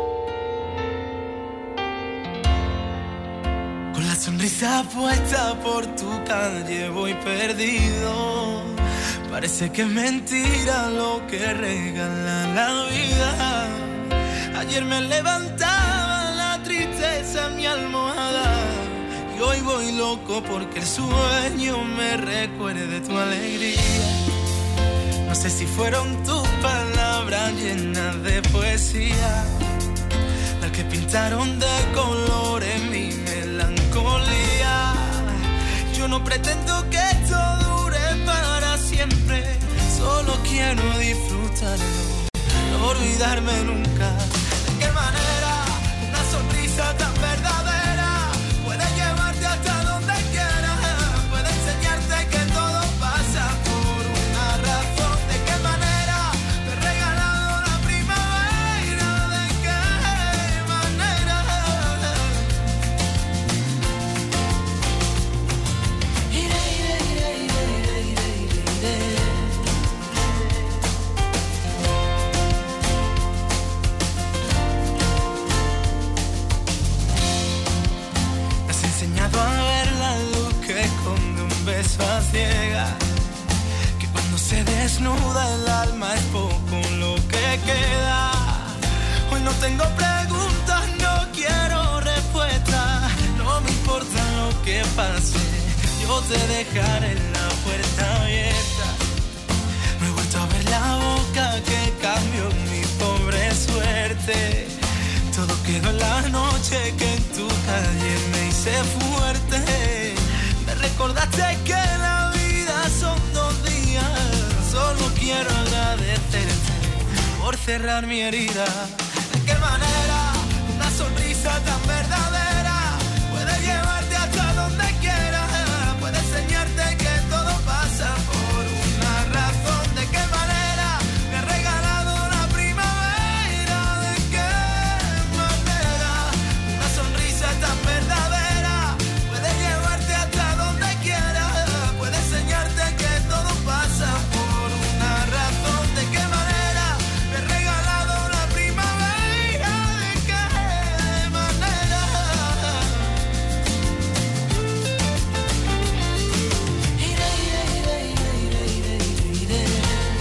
Con la sonrisa puesta por tu calle voy perdido. Parece que es mentira lo que regala la vida. Ayer me levantaba la tristeza en mi almohada y hoy voy loco porque el sueño me recuerde tu alegría. No sé si fueron tus palabras llenas de poesía que pintaron de colores mi melancolía. Yo no pretendo que esto dure para siempre, solo quiero disfrutarlo, no olvidarme nunca. ¿De qué manera una sonrisa tan verdadera puede llevarte hasta donde quieras? Puede enseñarte que todo pasa por una razón. ¿De qué manera te he regalado la primavera? ¿De qué manera? Iré, iré, iré, iré, iré, iré, iré. Enseñado a ver la luz que esconde un beso a ciegas, que cuando se desnuda el alma es poco lo que queda. Hoy no tengo preguntas, no quiero respuestas, no me importa lo que pase, yo te dejaré la puerta abierta. No he vuelto a ver la boca que cambió mi pobre suerte. Todo quedó en la noche que en tu calle me hice fuerte. Me recordaste que la vida son dos días. Solo quiero agradecerte por cerrar mi herida. ¿De qué manera una sonrisa tan verdadera puede llevarte hasta donde quieras? Puede enseñarte que todo pasa por una razón. ¿De qué manera me ha regalado la primavera? ¿De qué tan verdadera puede llevarte hasta donde quiera? Puede enseñarte que todo pasa por una razón. ¿De qué manera me he regalado la primavera? ¿De qué manera? Iré, iré, iré, iré, iré, iré, iré.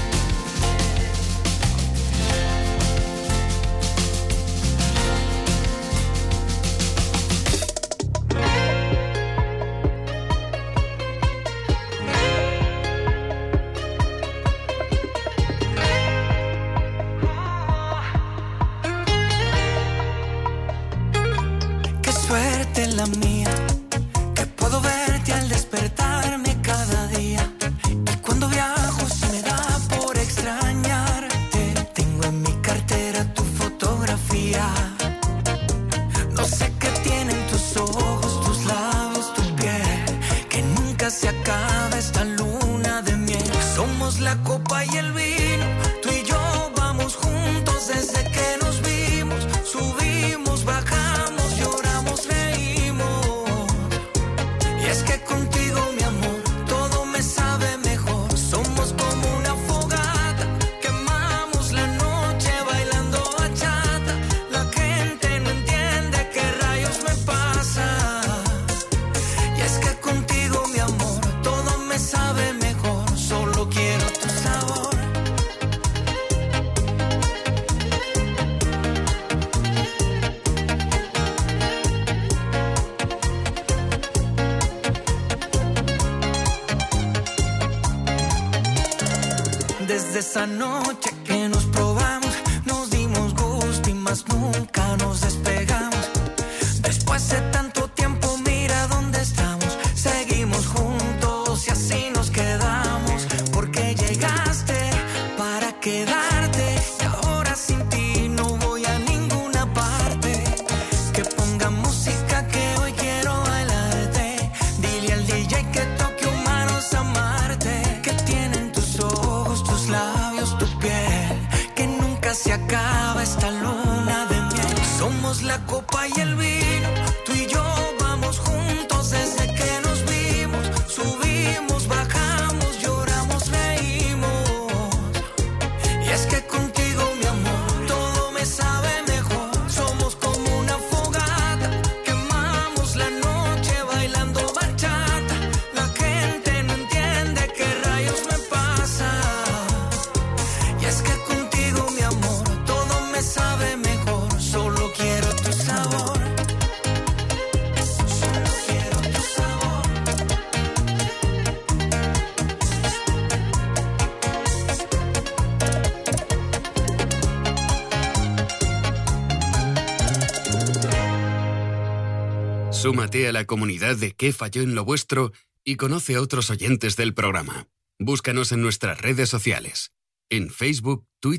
Suerte la mía, que puedo verte al despertarme cada día. Y cuando viajo se me da por extrañarte. Tengo en mi cartera tu fotografía. No sé qué tienen tus ojos, tus labios, tu piel, que nunca se acaba esta luna de miel. Somos la copa y el vino, tú y yo vamos juntos desde que nos vimos. Subimos, bajamos, lloramos, reímos. Y es que contigo, mi amor, todo me sabe mejor. Somos como una fogata, quemamos la noche bailando bachata. La gente no entiende qué rayos me pasa. Y es que contigo, mi amor, todo me sabe mejor. Solo quiero tu sabor. Desde esa noche que nos probamos, nos dimos gusto y más nunca nos despegamos. Después de tanto tiempo, mira dónde estamos. Seguimos juntos y así nos quedamos. Porque llegaste para quedarte y ahora sin ti no voy a ninguna parte. Que ponga música que hoy quiero bailarte. Dile al D J que toque humanos amarte. Que tienen tus ojos, tus labios, tu piel, que nunca se acaba esta luna de miel. Somos la copa y el vino, tú y yo vamos juntos desde que nos vimos. Subimos, bajamos, lloramos, reímos. Y es que contigo, mi amor, todo me sabe mejor. Somos como una fogata, quemamos la noche bailando bachata. La gente no entiende qué rayos me pasa. Y es que contigo, mi amor, todo me sabe mejor. Solo quiero tu sabor. Solo quiero tu sabor. Súmate a la comunidad de ¿Qué falló en lo vuestro? Y conoce a otros oyentes del programa. Búscanos en nuestras redes sociales, en Facebook, Twitter